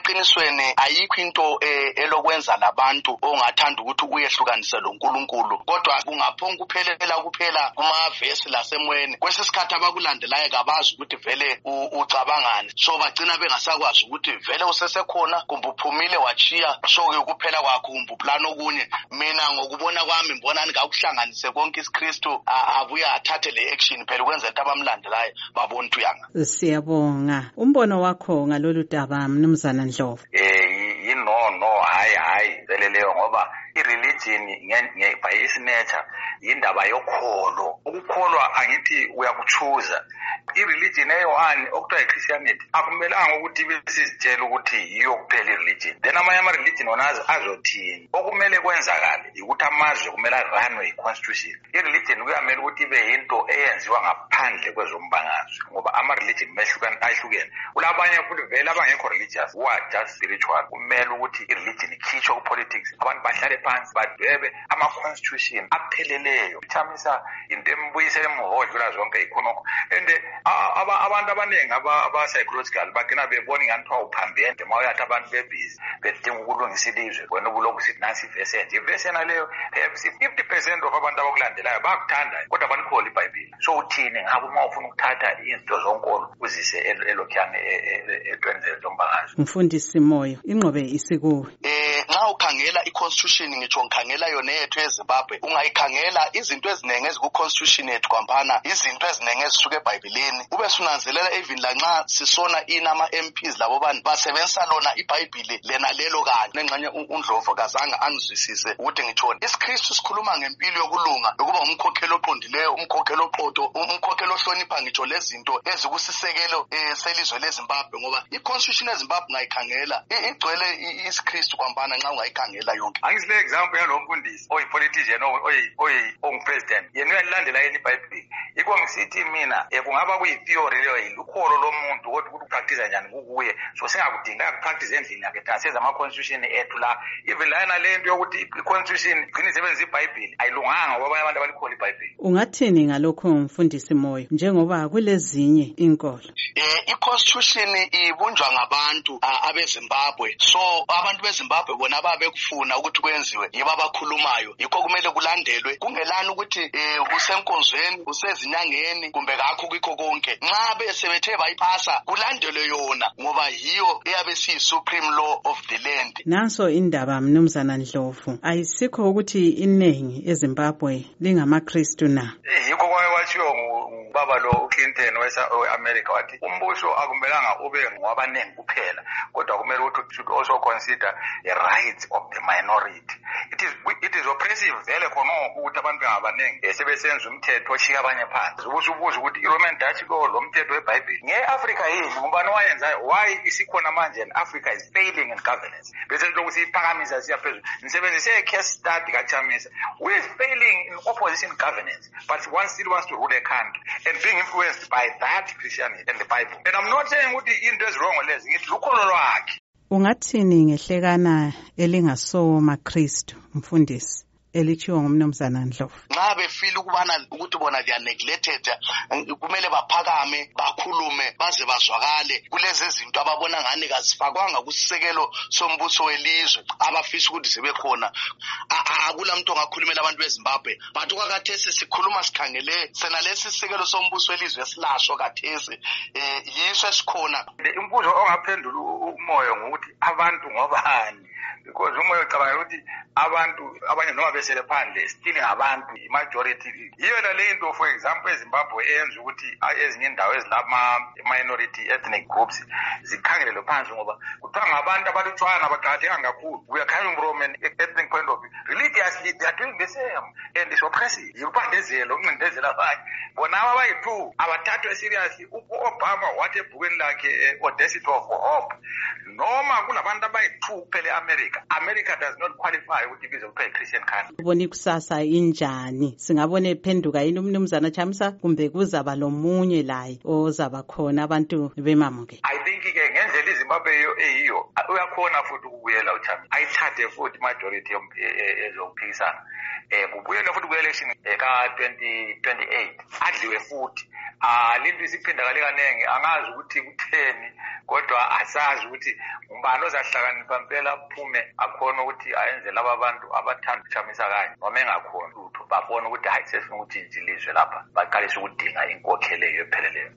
eqinisweni ayikho into elokwenza labantu ongathanda ukuthi uyehlukanise loNkulunkulu, kodwa kungaphonga kuphela kumavesi lasemoyeni. Kwesisikhathi abakulandelayo kabazi ukuthi vele ucabangani, so bagcina bengasakwazi ukuthi vele usesekhona kumbe uphumile wachiya, so-ke kuphela kwakho kumbe uplana okunye. Mina ngokubona kwami ngibona ngakuhlanganise konke isikristu abuye athathe le action phela ukwenza ukuthi abamlandelayo babone ukuthi uyanga. Siyabonga. Umbono wakho ngalolu daba Mnumzana Ndlovu? No, hayi vele leyo ngoba i-religion by its nature indaba yokholo. Ukukholwa angithi uyakuchuza. I-religion eyo-one okuthiwa i-Christianity akumelanga ukuthi besizitshela ukuthi yiyo kuphela i-religion. Then amanye ama-religion onazi azothini. Okumele kwenzakale ukuthi amazwe kumele aranwe yi-constitution. I-religion kuyamele ukuthi ibe yinto eyenziwa ngaphandle kwezombangazwe ngoba ama-religion ahlukene. Kulabanye futhi vele abangekho religious who are just spiritual. Kumele ukuthi i-religion ikhishwe ku-politics, abantu bahlale phansi badwebe ama-constitution apheleleyo. Ithamisa into embuyisela emuhodlula zonke ikhonokho. And abantu abaningi aba-psychological bagcina bebona ingani uphambende uma uyathi abantu bebhizi bedinga ukulungisa ilizwe, wena ubulokhu sithi nansi ivesi enje. Ivesi yena leyo 50% of abantu abakulandelayo bayakuthanda kodwa banikhola iBhayibheli. So uthini ngabe uma ufuna ukuthatha izinto zonkolo uzise elokhiyane etweni zombangazwe? Mfundisi Moyo, ingqobe isikuwe. Nxa ukhangela i-constitution, ngitsho ngikhangela yona yethu eZimbabwe, ungayikhangela izinto eziningi eziku-constitution yethu kwampana izinto eziningi ezisuka eBhayibhelini. Ube sunanzelela even lanxa sisona ama-MPs labo bantu basebenzisa lona iBhayibheli lena lelo kanye. Nengxenye uNdlovu kazange angizwisise ukuthi ngithoni. IsiKristu sikhuluma ngempilo yokulunga, yokuba umkhokheli oqondileyo, umkhokheli oqotho, umkhokheli ohlonipha ngitsho lezinto ezikusisekelo selizwe leZimbabwe, ngoba i-constitution eZimbabwe ungayikhangela igcwele isiKristu kwampana nxa ungayikhangela yonke. Angisile example yalo mfundisi oyi-politician ongu-president yena uyalandela yena iBhayibheli. Yikho ngisithi mina kungaba kuyi-theory leyo yilukholo lomuntu kodwa ukuthi upractice njani kukuye. So singakudinga ukupractice endlini yakhe thina senza ama-constitution ethu la. Even lana le nto yokuthi i-constitution igcine isebenzisa iBhayibheli ayilunganga ngoba abanye abantu abalikhola iBhayibheli. Ungathini ngalokho Mfundisi Moyo njengoba kulezinye inkolo? I-constitution ibunjwa ngabantu abeZimbabwe, so abantu beZimbabwe bona babekufuna ukuthi kwenziwe yibo abakhulumayo, yikho kumele kulandelwe. Kungelani ukuthi usenkonzweni usezinyangeni kumbe kakho kikho konke. Nxa besebethe bayiphasa kulandelwe yona ngoba yiyo eyabe siyi-supreme law of the land. Nanso indaba Mnumzana Ndlovu, ayisikho ukuthi iningi eZimbabwe lingamaKristu na? Yikho kwashiwo ngubaba lo uClinton we-America wathi umbuso akumelanga ube ngwabanengi kuphela kodwa kumele ukuthi should also consider the rights of the minority. It is oppressive vele khona ukuthi abantu bengabanengi sebesenza umthetho oshiya abanye phansi. Ubuza ukuthi i-Roman Dutch law lo mthetho weBhayibheli nge-Africa yini ngubani owayenzayo? Why isikhona manje and Africa is failing in governance? Bese lokhu siyiphakamisa siya phezulu. Nisebenzise case study kaChamisa who is failing in opposition governance but one still wants to rule a country and being influenced by that Christianity and the Bible. And I'm not saying ukuthi into is wrong lezi, ngithi lukholo lwakhe. Ungathini ngehlekana elingasoma Kristu Mfundisi elichiwo ngumnumzana Ndlovu? Nxa befila ukuthi bona they are neglected, kumele baphakame bakhulume baze bazwakale kulezi zinto ababona ngani kazifakwanga kusisekelo sombuso welizwe abafisa ukuthi zibe khona. Akula muntu ongakhulumela abantu beZimbabwe, but kwakathesi sikhuluma sikhangele sena lesi sisekelo sombuso welizwe esilasho kathesi yiso esikhona. Umbuzo ongaphendula umoyo ngokuthi abantu ngobani, because umoyo ucabanga ukuthi abantu abanye noma besele phandle still ngabantu majority. Yiyo le nto for example eZimbabwe eyenza ukuthi ezinye indawo ezilama minority ethnic groups zikhangelele phansi ngoba kuthiwa ngabantu abalutshwana abaqhatheka kakhulu. We are coming from an ethnic point of view. Religiously they are doing the same and it's oppressive. Yikuphandezela ukuncindezela abanye bona abayi-2 abathathwe seriously. U-Obama wathi ebhukwini lakhe Audacity of Hope noma kulabantu abayi-2 phela America does not qualify ukuthi ibizwe kuthiwa i-Christian country. Ubona ikusasa injani? Singabona ephenduka yini umnumzana Chamisa kumbe kuzaba lomunye laye ozaba khona abantu bemamukela? I think ke ngendlela iZimbabwe eyiyo uyakhona futhi ukubuyela uChamisa ayithathe futhi majority ezokuphikisana kubuyela futhi ku-election ka-2028 adliwe futhi linto isiphindakale kanenge angazi ukuthi kutheni kodwa asazi ukuthi umbani ozahlakanipha mpela aphume akhona ukuthi ayenze laba bantu abathanda uChamisa kanye noma engakhona lutho babona ukuthi hayi sesifuna ukuthi ilizwe lapha baqalise ukudinga inkokhelo epheleleyo.